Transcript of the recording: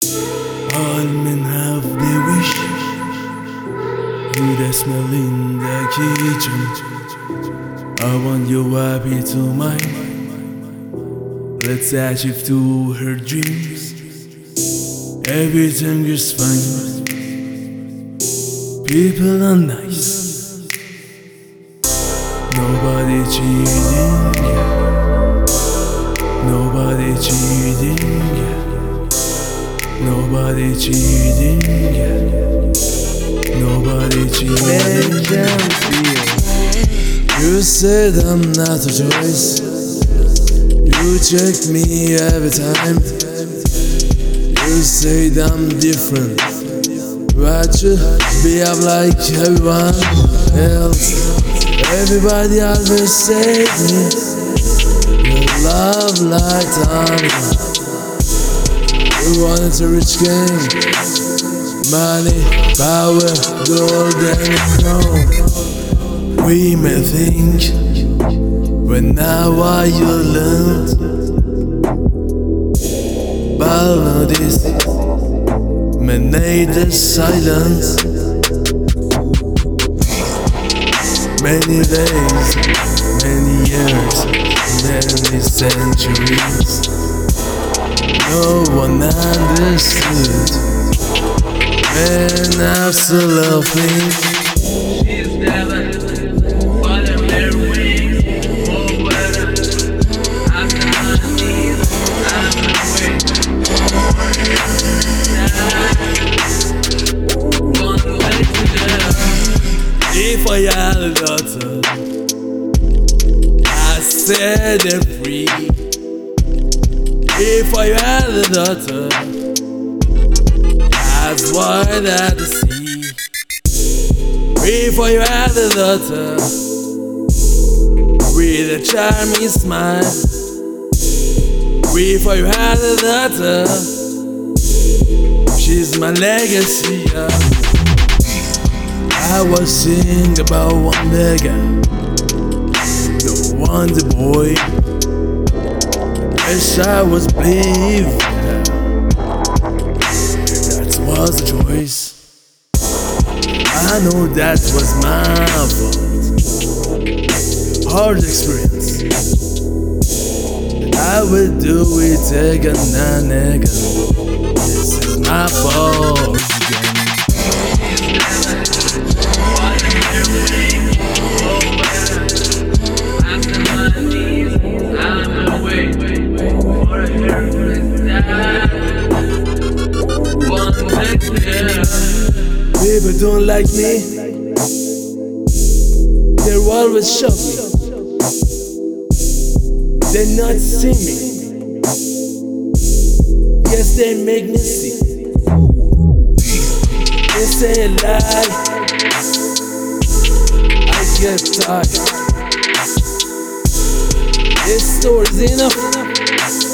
All men have their wish. You that smell in the kitchen. I want you happy to mine. Let's achieve to her dreams. Everything is fine. People are nice. Nobody cheating, yeah. Nobody cheating, yeah. Nobody cheating, yeah. Nobody cheating. You said I'm not a choice. You check me every time. You said I'm different, but you behave like everyone else. Everybody always say me, you love like diamond. You wanted a rich king, money, power, gold and crown. We may think, but now I you learned. But notice, man made the silence. Many days, many years, many centuries. No one understood. And after loving, she's never falling their wings. Oh, weather. After my knees, I'm away. One way to go. if I had a daughter, I set her free. If I had a daughter, that's wide at the sea. If I had a daughter, with a charming smile. If I had a daughter, she's my legacy. I was singing about one beggar, the wonder boy. Yes, I was brave. That was a choice. I know that was my fault. Hard experience. I will do it again and again. This is my fault again. After my knees, I'm away for a hairless dad. One way to go. People don't like me. They're always shock me. They not see me. Yes, they make me see. They say a lie. I get tired. This story's enough.